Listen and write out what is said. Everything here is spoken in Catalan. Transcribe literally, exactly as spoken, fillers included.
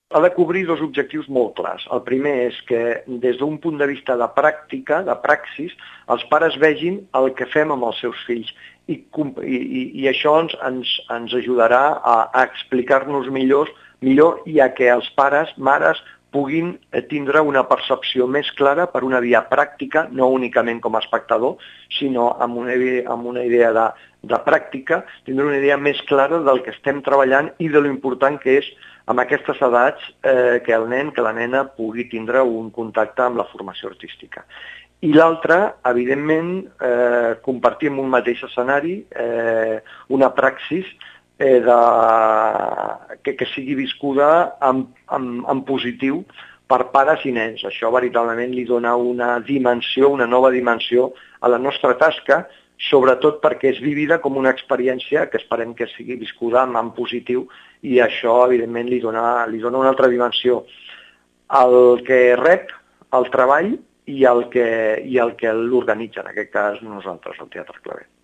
Ha de cobrir dos objectius molt clars. El primer és que des d'un punt de vista de pràctica, de praxis, els pares vegin el que fem amb els seus fills i, i, i això ens, ens, ens ajudarà a, a explicar-nos millor, millor i a que els pares, mares, puguin tindre una percepció més clara per una via pràctica, no únicament com a espectador, sinó amb una, amb una idea de, de pràctica, tindre una idea més clara del que estem treballant i de lo important que és amb aquestes edats eh, que el nen, que la nena pugui tindre un contacte amb la formació artística. I l'altre, evidentment, eh, compartir en un mateix escenari eh, una praxis eh, de, que, que sigui viscuda en, en, en positiu per pares i nens. Això veritablement li dona una dimensió, una nova dimensió a la nostra tasca, sobretot perquè és vivida com una experiència que esperem que sigui viscuda en positiu i això, evidentment, li dona, li dona una altra dimensió al que rep, el treball i el que, i el que l'organitza, en aquest cas nosaltres, el Teatre Claret.